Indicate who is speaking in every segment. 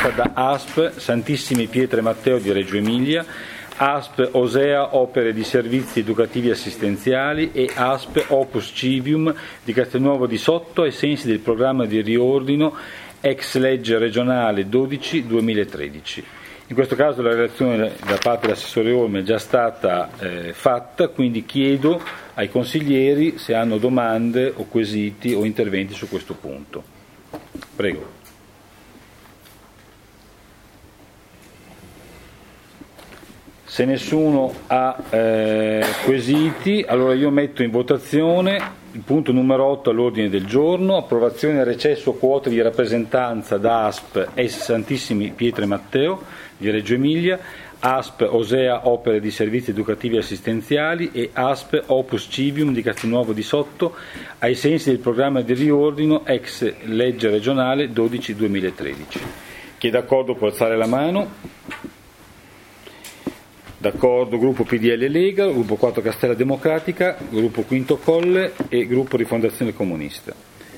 Speaker 1: presentata da ASP Santissimi Pietre Matteo di Reggio Emilia, ASP Osea Opere di Servizi Educativi Assistenziali e ASP Opus Civium di Castelnuovo di Sotto ai sensi del programma di riordino ex legge regionale 12-2013. In questo caso la relazione da parte dell'assessore Olmi è già stata fatta, quindi chiedo ai consiglieri se hanno domande o quesiti o interventi su questo punto. Prego. Se nessuno ha quesiti, allora io metto in votazione il punto numero 8 all'ordine del giorno, approvazione al recesso quote di rappresentanza da ASP S. Santissimi Pietre Matteo di Reggio Emilia, ASP Osea Opere di Servizi Educativi Assistenziali e ASP Opus Civium di Castelnuovo di Sotto ai sensi del programma di riordino ex legge regionale 12-2013. Chi è d'accordo può alzare la mano. D'accordo, gruppo PDL Lega, gruppo 4 Castella Democratica, gruppo Quinto Colle e gruppo Rifondazione Comunista.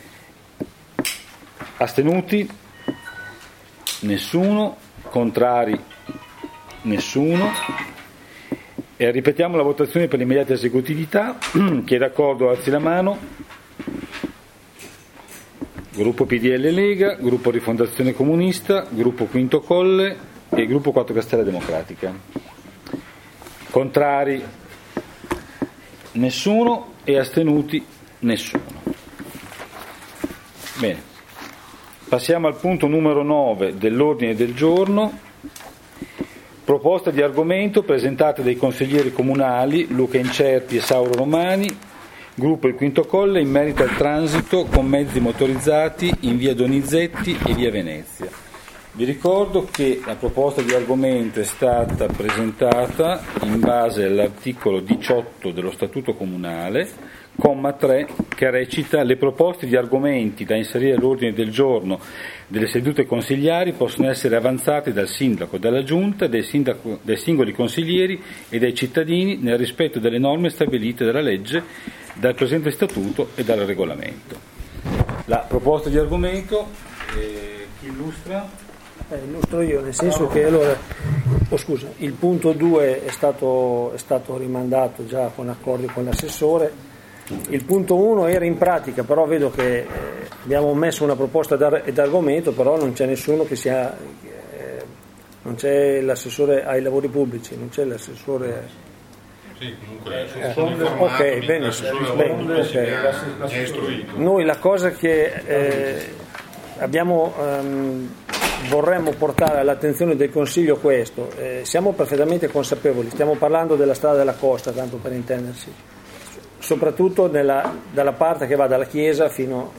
Speaker 1: Astenuti? Nessuno. Contrari? Nessuno. E ripetiamo la votazione per l'immediata esecutività. Chi è d'accordo alzi la mano. Gruppo PDL Lega, gruppo Rifondazione Comunista, gruppo Quinto Colle e gruppo 4 Castella Democratica. Contrari? Nessuno. E astenuti? Nessuno. Bene. Passiamo al punto numero 9 dell'ordine del giorno. Proposta di argomento presentata dai consiglieri comunali Luca Incerti e Sauro Romani, gruppo Il Quinto Colle, in merito al transito con mezzi motorizzati in via Donizetti e via Venezia. Vi ricordo che la proposta di argomento è stata presentata in base all'articolo 18 dello Statuto Comunale, comma 3, che recita: le proposte di argomenti da inserire all'ordine del giorno delle sedute consigliari possono essere avanzate dal sindaco, dalla giunta, dai singoli consiglieri e dai cittadini nel rispetto delle norme stabilite dalla legge, dal presente statuto e dal regolamento. La proposta di argomento, chi illustra?
Speaker 2: Illustro io, nel senso che allora, il punto 2 è stato rimandato già con accordi con l'assessore. Il punto 1 era in pratica, però vedo che abbiamo messo una proposta d'argomento, però non c'è nessuno che sia, non c'è l'assessore ai lavori pubblici, non c'è l'assessore.
Speaker 3: Sì, comunque
Speaker 2: ok, bene, okay.
Speaker 3: È istruito.
Speaker 2: Noi la cosa che vorremmo portare all'attenzione del Consiglio questo, siamo perfettamente consapevoli, stiamo parlando della strada della costa, tanto per intenderci, soprattutto dalla parte che va dalla chiesa fino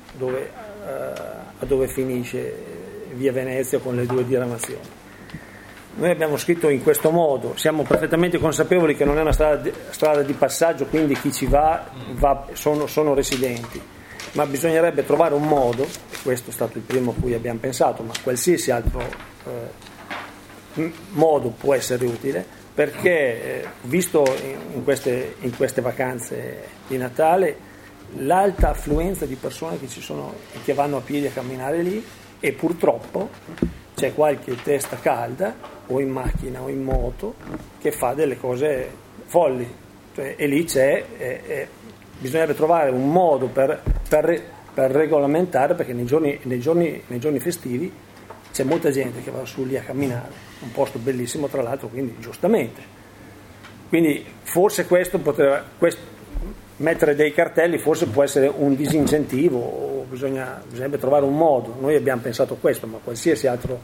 Speaker 2: a dove finisce via Venezia con le due diramazioni. Noi abbiamo scritto in questo modo, siamo perfettamente consapevoli che non è una strada di passaggio, quindi chi ci va sono residenti, ma bisognerebbe trovare un modo, e questo è stato il primo a cui abbiamo pensato, ma qualsiasi altro modo può essere utile, perché visto in queste vacanze di Natale l'alta affluenza di persone che vanno a piedi a camminare lì, e purtroppo c'è qualche testa calda o in macchina o in moto che fa delle cose folli, e lì bisognerebbe trovare un modo per regolamentare, perché nei giorni festivi c'è molta gente che va su lì a camminare, un posto bellissimo tra l'altro, quindi giustamente. Quindi forse mettere dei cartelli forse può essere un disincentivo, o bisognerebbe trovare un modo. Noi abbiamo pensato questo, ma qualsiasi altro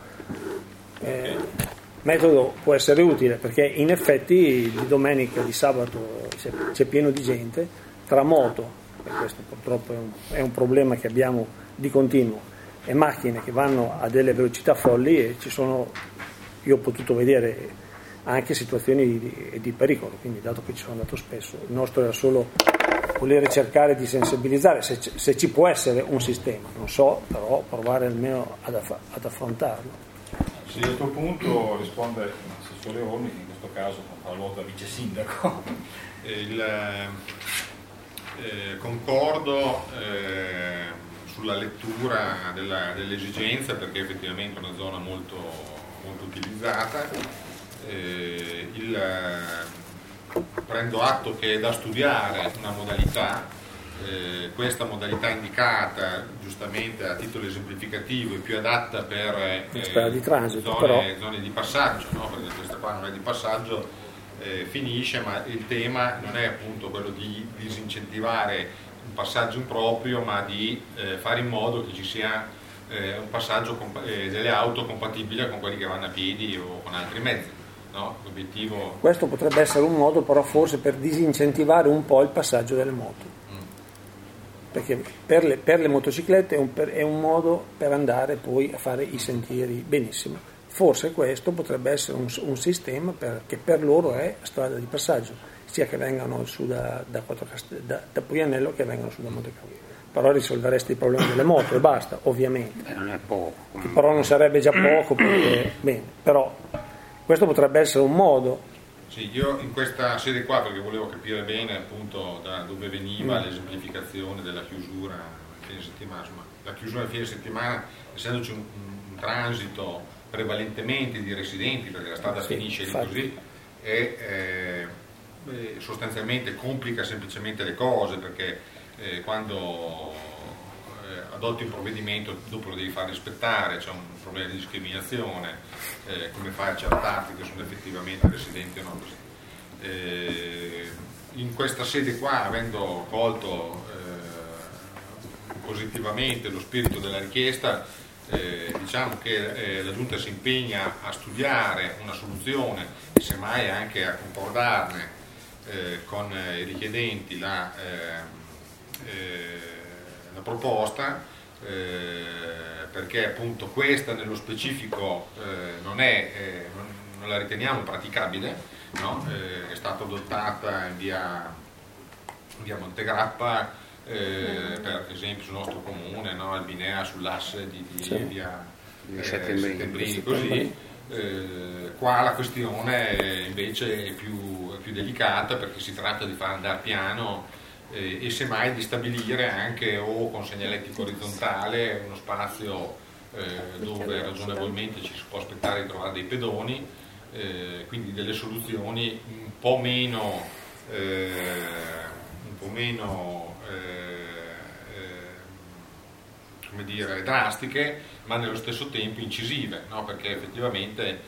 Speaker 2: metodo può essere utile, perché in effetti di domenica, di sabato c'è pieno di gente tra moto, e questo purtroppo è un problema che abbiamo di continuo, e macchine che vanno a delle velocità folli, e io ho potuto vedere anche situazioni di pericolo, quindi dato che ci sono andato spesso, il nostro era solo volere cercare di sensibilizzare se ci può essere un sistema, non so, però provare almeno ad affrontarlo.
Speaker 1: Sì, a questo punto risponde l'assessore Olmi, che in questo caso fa la volta vice sindaco.
Speaker 3: Concordo sulla lettura dell'esigenza, perché effettivamente è una zona molto, molto utilizzata. Prendo atto che è da studiare una modalità, questa modalità indicata giustamente a titolo esemplificativo è più adatta per
Speaker 2: di transito,
Speaker 3: zone di passaggio, no? Perché questa qua non è di passaggio, finisce, ma il tema non è appunto quello di disincentivare un passaggio improprio, ma di fare in modo che ci sia un passaggio delle auto compatibile con quelli che vanno a piedi o con altri mezzi. No? L'obiettivo...
Speaker 2: Questo potrebbe essere un modo però forse per disincentivare un po' il passaggio delle moto, perché per le motociclette è un modo per andare poi a fare i sentieri benissimo. Forse questo potrebbe essere un sistema che per loro è strada di passaggio, sia che vengano su da Puglianello che vengano su da Montecavolo. Però risolveresti il problema delle moto e basta, ovviamente.
Speaker 4: Non è poco.
Speaker 2: Che però non sarebbe già poco, perché, bene, però questo potrebbe essere un modo.
Speaker 3: Sì, io in questa sede qua, perché volevo capire bene appunto da dove veniva l'esemplificazione della chiusura a fine settimana, insomma, la chiusura a fine settimana, essendoci un transito prevalentemente di residenti, perché la strada finisce lì così, e sostanzialmente complica semplicemente le cose, perché quando adotti un provvedimento dopo lo devi far rispettare, c'è un problema di discriminazione, come fai a accertarti che sono effettivamente residenti o no. In questa sede qua, avendo colto positivamente lo spirito della richiesta, diciamo che la Giunta si impegna a studiare una soluzione e semmai anche a concordarne con i richiedenti la proposta, perché appunto questa nello specifico non la riteniamo praticabile, no? È stata adottata in via Montegrappa, per esempio sul nostro comune, no? Albinea sull'asse di via Settembrini, così. Qua la questione invece è più delicata, perché si tratta di far andare piano e semmai di stabilire anche o con segnaletica orizzontale uno spazio dove ragionevolmente ci si può aspettare di trovare dei pedoni, quindi delle soluzioni un po' meno come dire, drastiche, ma nello stesso tempo incisive, no? Perché effettivamente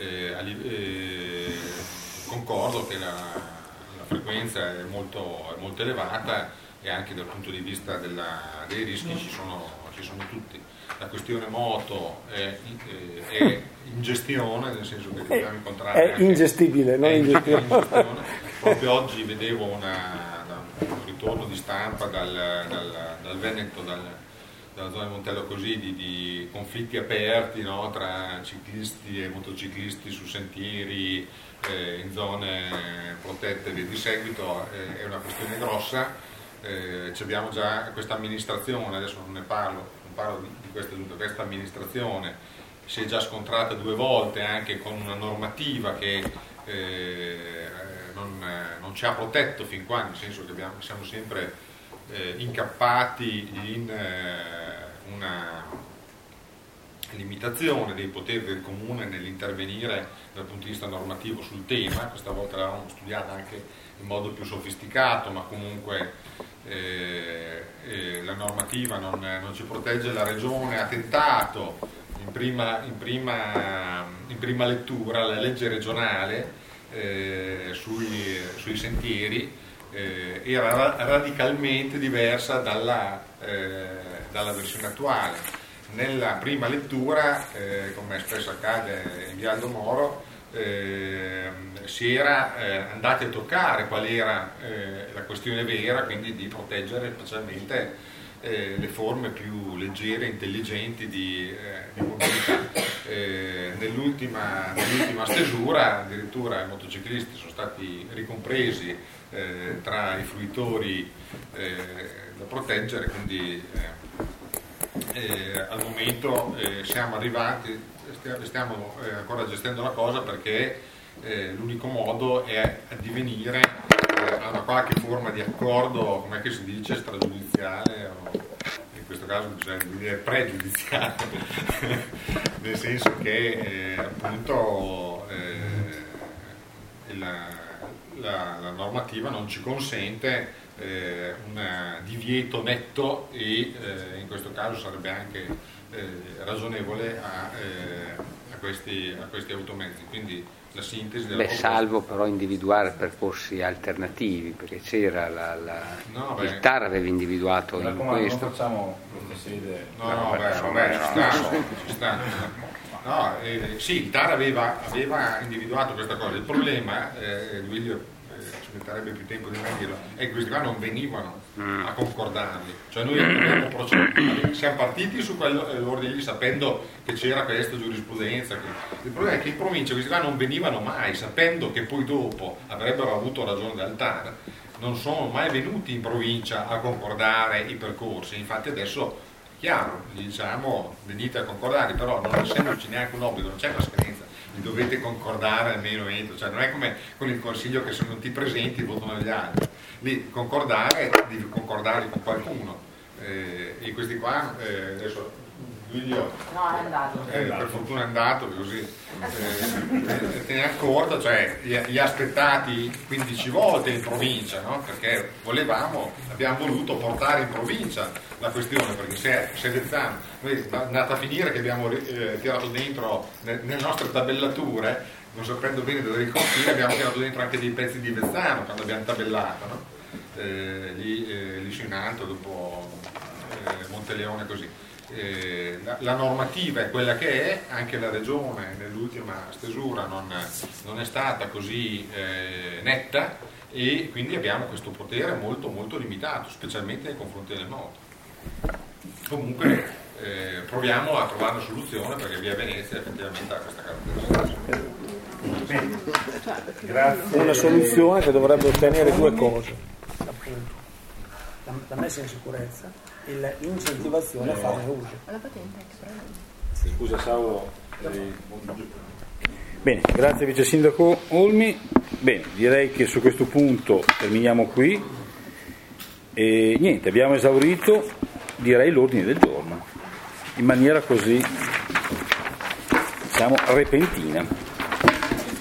Speaker 3: concordo che la frequenza è molto elevata, e anche dal punto di vista dei rischi ci sono tutti. La questione moto è in gestione, nel senso che dobbiamo incontrare...
Speaker 2: È ingestibile, non ingestione.
Speaker 3: Proprio oggi vedevo un ritorno di stampa dal Veneto, dalla zona di Montello, così di conflitti aperti, no, tra ciclisti e motociclisti su sentieri in zone protette e via di seguito. È una questione grossa. Abbiamo già questa amministrazione, adesso non parlo di questa amministrazione si è già scontrata 2 volte anche con una normativa che non ci ha protetto fin qua, nel senso che siamo sempre incappati in una limitazione dei poteri del comune nell'intervenire dal punto di vista normativo sul tema. Questa volta l'avevamo studiata anche in modo più sofisticato, ma comunque la normativa non ci protegge. La Regione ha tentato in prima lettura la legge regionale sui sentieri, era radicalmente diversa dalla versione attuale. Nella prima lettura, come spesso accade in via Aldo Moro, si era andati a toccare qual era la questione vera, quindi di proteggere specialmente le forme più leggere e intelligenti di mobilità. Nell'ultima stesura addirittura i motociclisti sono stati ricompresi tra i fruitori da proteggere, quindi al momento siamo arrivati, stiamo ancora gestendo la cosa, perché l'unico modo è addivenire a una qualche forma di accordo, come si dice, stragiudiziale, questo caso bisogna dire pregiudiziale, nel senso che appunto la normativa non ci consente un divieto netto e in questo caso sarebbe anche ragionevole a questi automezzi, quindi la sintesi della
Speaker 4: salvo però individuare percorsi alternativi, perché c'era il TAR aveva individuato in questo.
Speaker 1: Non facciamo queste sede.
Speaker 3: Ci sta. No, sì, il TAR aveva individuato questa cosa. Il problema, Duilio ci metterebbe più tempo di me a dirlo, è che questi qua non venivano a concordarli. Cioè noi siamo partiti su quell'ordine lì sapendo che c'era questa giurisprudenza. Il problema è che in provincia questi qua non venivano mai, sapendo che poi dopo avrebbero avuto ragione dal TAR, non sono mai venuti in provincia a concordare i percorsi. Infatti adesso chiaro, gli diciamo venite a concordare, però non essendoci neanche un obbligo, non c'è una scadenza, li dovete concordare almeno entro, cioè non è come con il consiglio che se non ti presenti votano gli altri, lì concordare devi concordarli con qualcuno, e questi qua adesso Giulio
Speaker 5: no, è andato.
Speaker 3: Per fortuna è andato, così te ne accorta, cioè li ha aspettati 15 volte in provincia, no? Perché abbiamo voluto portare in provincia la questione, perché se Vezzano noi è andata a finire che abbiamo tirato dentro nelle nostre tabellature, non sapendo bene dove riconfine, abbiamo tirato dentro anche dei pezzi di Vezzano quando abbiamo tabellato, no? Lì su in alto dopo Monteleone così. La normativa è quella che è, anche la regione nell'ultima stesura non è stata così netta, e quindi abbiamo questo potere molto molto limitato, specialmente nei confronti del moto. Comunque proviamo a trovare una soluzione, perché via Venezia effettivamente ha questa caratteristica.
Speaker 1: Grazie.
Speaker 2: Una soluzione che dovrebbe ottenere due cose, appunto: la messa in sicurezza e l'incentivazione a farne uso.
Speaker 5: La patente
Speaker 1: Scusa Saulo. Bene, grazie Vice Sindaco Olmi. Bene, direi che su questo punto terminiamo qui e niente, abbiamo esaurito, direi, l'ordine del giorno in maniera così, diciamo, repentina.